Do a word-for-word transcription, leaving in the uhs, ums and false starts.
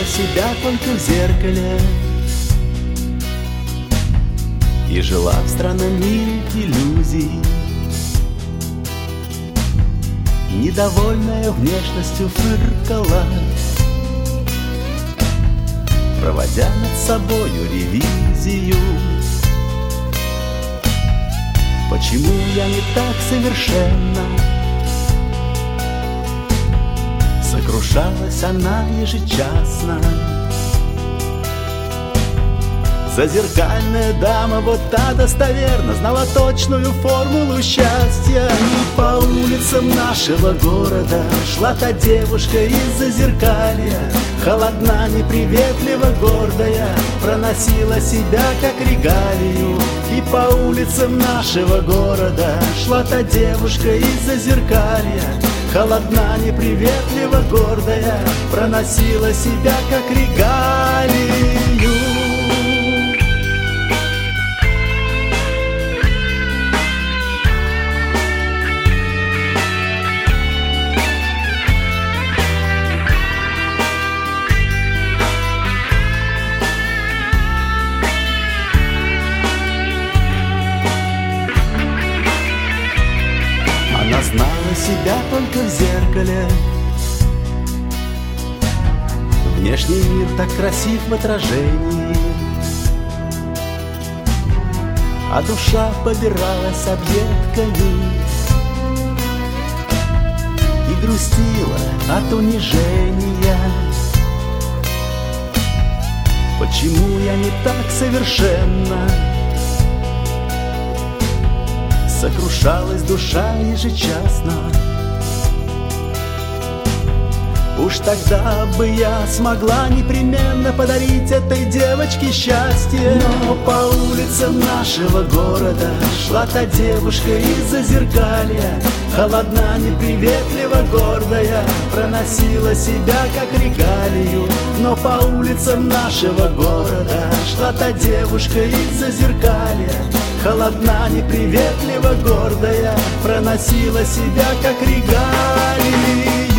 себя только в зеркале и жила в странном мире иллюзий. Недовольная внешностью фыркала, проводя над собою ревизию. Почему я не так совершенна? Сокрушалась она ежечасно. Зазеркальная дама, вот та достоверно знала точную формулу счастья. И по улицам нашего города шла та девушка из Зазеркалья, холодна, неприветлива, гордая, проносила себя как регалию. И по улицам нашего города шла та девушка из Зазеркалья, холодна, неприветлива, гордая, проносила себя как регалию. Она знала себя только в зеркале. Внешний мир так красив в отражении, а душа побиралась объедками и грустила от унижения. Почему я не так совершенна? Сокрушалась душа ежечасно. Уж тогда бы я смогла непременно подарить этой девочке счастье. Но по улицам нашего города шла та девушка из Зазеркалья, холодна, неприветлива, гордая, проносила себя как регалию. Но по улицам нашего города шла та девушка из Зазеркалья, холодна, неприветлива, гордая, проносила себя как регалию.